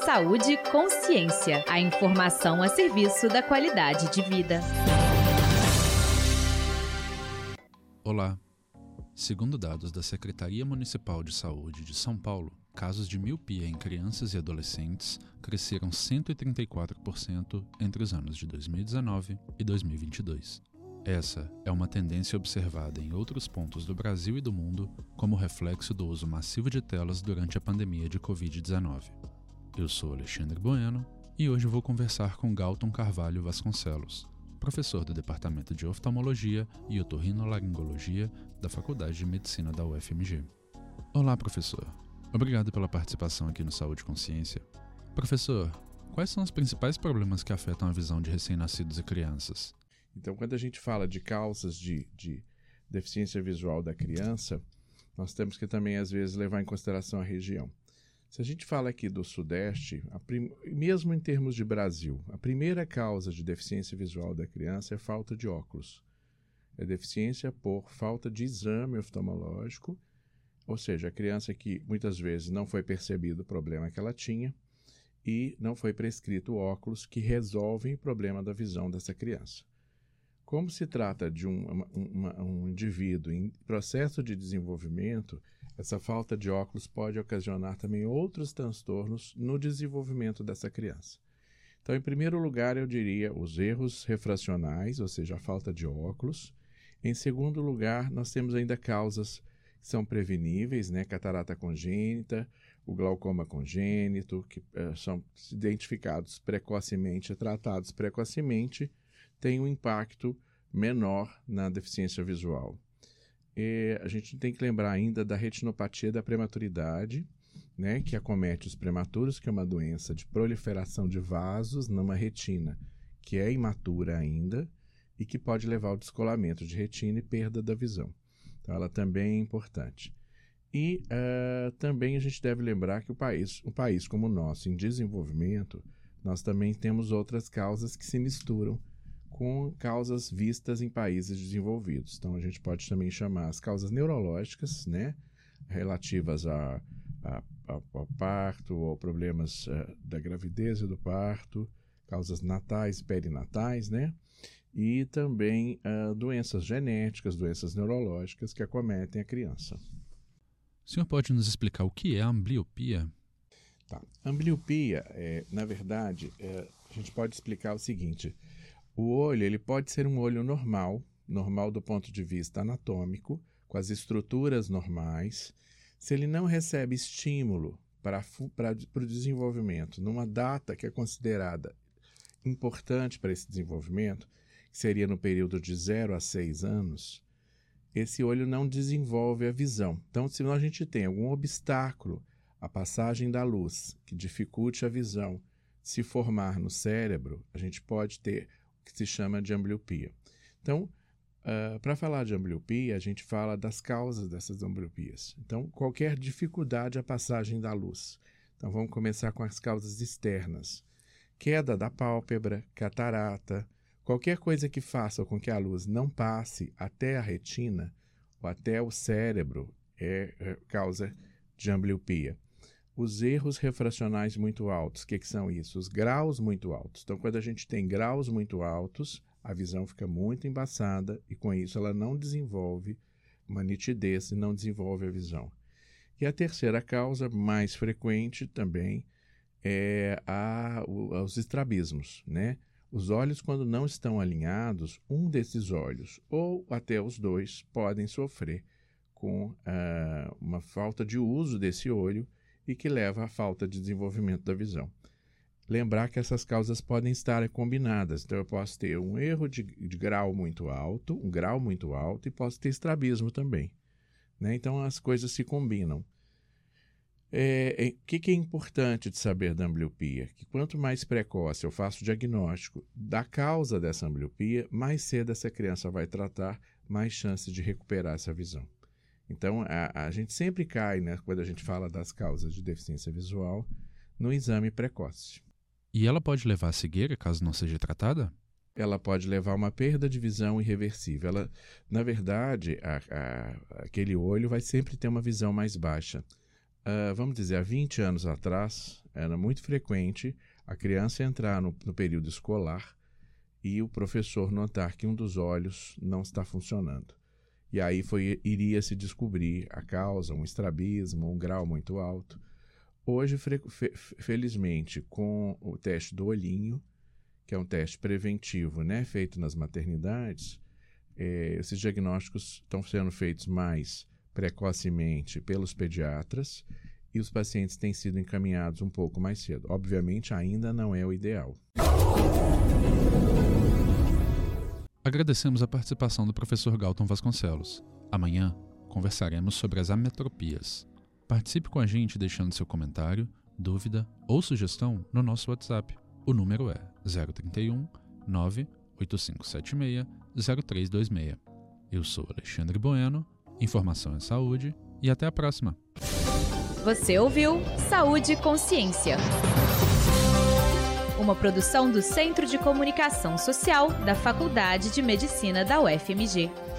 Saúde e consciência. A informação a serviço da qualidade de vida. Olá. Segundo dados da Secretaria Municipal de Saúde de São Paulo, casos de miopia em crianças e adolescentes cresceram 134% entre os anos de 2019 e 2022. Essa é uma tendência observada em outros pontos do Brasil e do mundo como reflexo do uso massivo de telas durante a pandemia de Covid-19. Eu sou Alexandre Bueno e hoje vou conversar com Galton Carvalho Vasconcelos, professor do Departamento de Oftalmologia e Otorrinolaringologia da Faculdade de Medicina da UFMG. Olá, professor. Obrigado pela participação aqui no Saúde e Consciência. Professor, quais são os principais problemas que afetam a visão de recém-nascidos e crianças? Então, quando a gente fala de causas de deficiência visual da criança, nós temos que também, às vezes, levar em consideração a região. Se a gente fala aqui do Sudeste, mesmo em termos de Brasil, a primeira causa de deficiência visual da criança é falta de óculos. É deficiência por falta de exame oftalmológico, ou seja, a criança que muitas vezes não foi percebido o problema que ela tinha e não foi prescrito óculos que resolvem o problema da visão dessa criança. Como se trata de um indivíduo em processo de desenvolvimento, essa falta de óculos pode ocasionar também outros transtornos no desenvolvimento dessa criança. Então, em primeiro lugar, eu diria os erros refracionais, ou seja, a falta de óculos. Em segundo lugar, nós temos ainda causas que são preveníveis, né? Catarata congênita, o glaucoma congênito, que são identificados precocemente, tratados precocemente, tem um impacto menor na deficiência visual. A gente tem que lembrar ainda da retinopatia da prematuridade, né, que acomete os prematuros, que é uma doença de proliferação de vasos numa retina que é imatura ainda e que pode levar ao descolamento de retina e perda da visão. Então, ela também é importante. E também a gente deve lembrar que um país como o nosso, em desenvolvimento, nós também temos outras causas que se misturam com causas vistas em países desenvolvidos. Então, a gente pode também chamar as causas neurológicas, né, relativas ao parto ou problemas da gravidez e do parto, causas natais, perinatais, né, e também doenças genéticas, doenças neurológicas que acometem a criança. O senhor pode nos explicar o que é a ambliopia? Tá. Ambliopia, na verdade, a gente pode explicar o seguinte: o olho ele pode ser um olho normal do ponto de vista anatômico, com as estruturas normais. Se ele não recebe estímulo para o desenvolvimento numa data que é considerada importante para esse desenvolvimento, que seria no período de 0 a 6 anos, esse olho não desenvolve a visão. Então, se a gente tem algum obstáculo à passagem da luz que dificulte a visão se formar no cérebro, a gente pode ter que se chama de ambliopia. Então, para falar de ambliopia, a gente fala das causas dessas ambliopias. Então, qualquer dificuldade à passagem da luz. Então, vamos começar com as causas externas. Queda da pálpebra, catarata, qualquer coisa que faça com que a luz não passe até a retina ou até o cérebro é causa de ambliopia. Os erros refracionais muito altos, o que são isso? Os graus muito altos. Então, quando a gente tem graus muito altos, a visão fica muito embaçada e, com isso, ela não desenvolve uma nitidez e não desenvolve a visão. E a terceira causa, mais frequente também, é os estrabismos, né? Os olhos, quando não estão alinhados, um desses olhos, ou até os dois, podem sofrer com uma falta de uso desse olho, e que leva à falta de desenvolvimento da visão. Lembrar que essas causas podem estar combinadas. Então, eu posso ter um erro de grau muito alto, e posso ter estrabismo também, né? Então, as coisas se combinam. O que é importante de saber da ambliopia? Que quanto mais precoce eu faço o diagnóstico da causa dessa ambliopia, mais cedo essa criança vai tratar, mais chances de recuperar essa visão. Então, a gente sempre cai, né, quando a gente fala das causas de deficiência visual, no exame precoce. E ela pode levar a cegueira caso não seja tratada? ela pode levar a uma perda de visão irreversível. Ela, na verdade, aquele olho vai sempre ter uma visão mais baixa. vamos dizer, há 20 anos atrás, era muito frequente a criança entrar no período escolar e o professor notar que um dos olhos não está funcionando. E aí iria se descobrir a causa, um estrabismo, um grau muito alto. Hoje, felizmente, com o teste do olhinho, que é um teste preventivo, né, feito nas maternidades, esses diagnósticos estão sendo feitos mais precocemente pelos pediatras e os pacientes têm sido encaminhados um pouco mais cedo. Obviamente, ainda não é o ideal. Agradecemos a participação do professor Galton Vasconcelos. Amanhã conversaremos sobre as ametropias. Participe com a gente deixando seu comentário, dúvida ou sugestão no nosso WhatsApp. O número é 031 98576 0326. Eu sou Alexandre Bueno, Informação é Saúde e até a próxima. Você ouviu Saúde e Consciência. Uma produção do Centro de Comunicação Social da Faculdade de Medicina da UFMG.